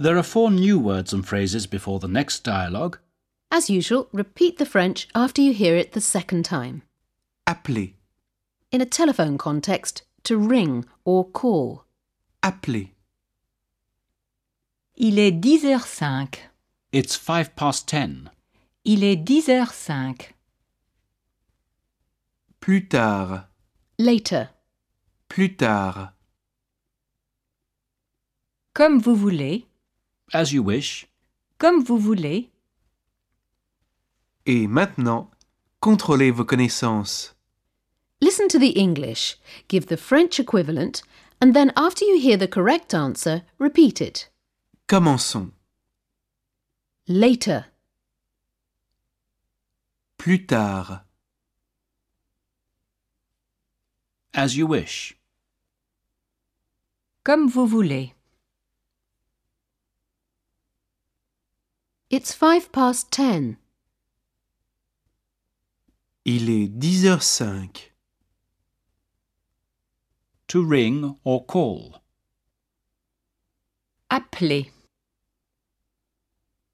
There are 4 new words and phrases before the next dialogue. As usual, repeat the French after you hear it the second time. Appeler, In a telephone context, to ring or call. appeler. Il est 10h05. It's 10:05. Il est 10h05. Plus tard, Later. plus tard. Comme vous voulez. As you wish. Comme vous voulez. Et maintenant, contrôlez vos connaissances. Listen to the English, give the French equivalent, and then after you hear the correct answer, repeat it. Commençons. Later. Plus tard, As you wish. Comme vous voulez. It's 10:05. il est 10h05. To ring or call. Appeler.